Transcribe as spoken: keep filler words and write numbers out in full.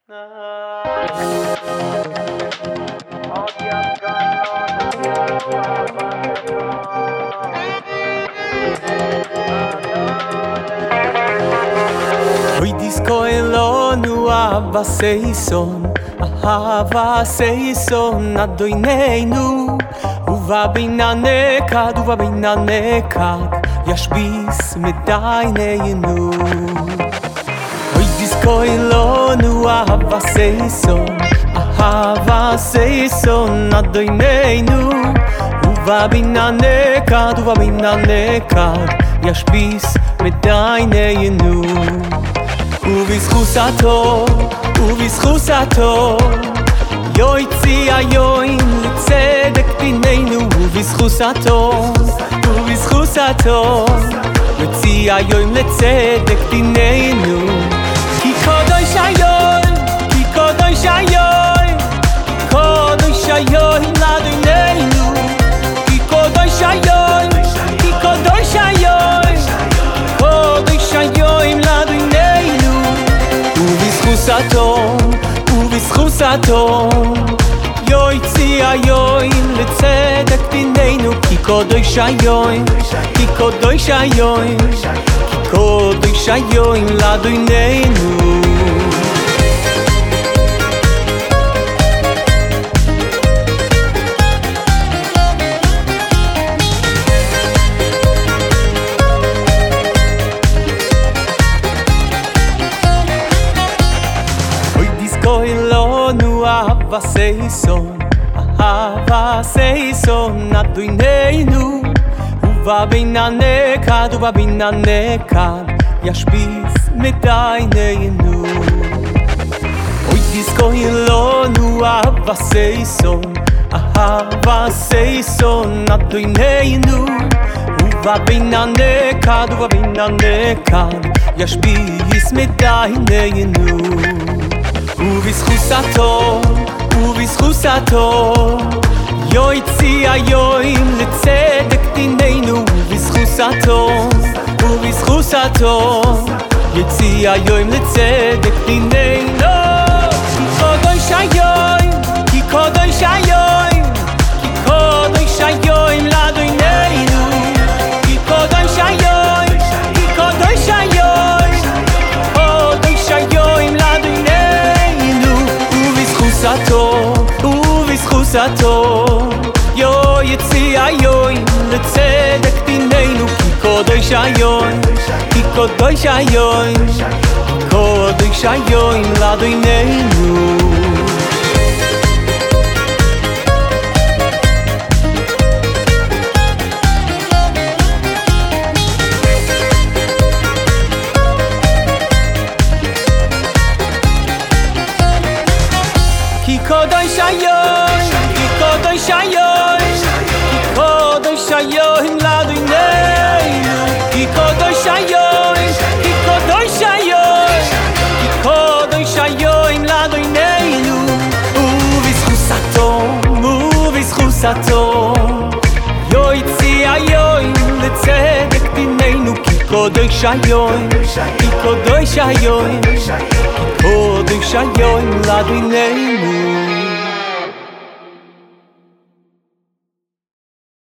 Hoy disco elonu Abba seison, Ahava seison Adoineinu, Uva beina nekad, Uva beina nekad, Yashbis medaineinu. Hoy disco elonu Abba seison, Ahava seison Adoineinu, Uva beina nekad, Uva beina nekad, Yashbis medaineinu. ובזכוסתו, ובזכוסתו יוציא היום לצדק בינינו. ובזכוסתו, ובזכוסתו יוציא היום לצדק בינינו. כי קודש היום, כי קודש היום, כי קודש היום לאדוננו. כי קודש היום, כי קודש היום, כי קודש היום לאדוננו. ובזכוסתו, ובזכוסתו יוציא היום לצדק בינינו. כי קודש היום, כי קודש היום, כי קודש היום לאדוננו. Ahava seison, Ahava seison Adoineinu, Uva beina nekad, Uva beina nekad, Yashbis medaineinu. Hoy disco elonu Ahava seison, Ahava seison Adoineinu, Uva beina nekad, Uva beina nekad, Yashbis medaineinu. ובזכוסתו, ובזכוסתו יוציא היום לצדק בינינו. ובזכוסתו, ובזכוסתו יוציא היום לצדק בינינו. כי קודש היום, כי קודש היום, כי קודש היום לאדוננו. כי קודש היום, כי קודש היום, קודש היום לאדוננו. ובזכוסתו, ובזכוסתו יוציא היום לצדק בינינו. כי קודש היום, כי קודש היום, קודש היום לאדוננו. כי קודש היום, כי קודש היום, כי קודש היום לאדוננו. כי קודש היום, כי קודש היום, כי קודש היום לאדוננו. ובזכוסתו, ובזכוסתו יוציא היום לצדק בינינו. כי קודש היום, כי קודש היום, כי קודש היום לאדוננו.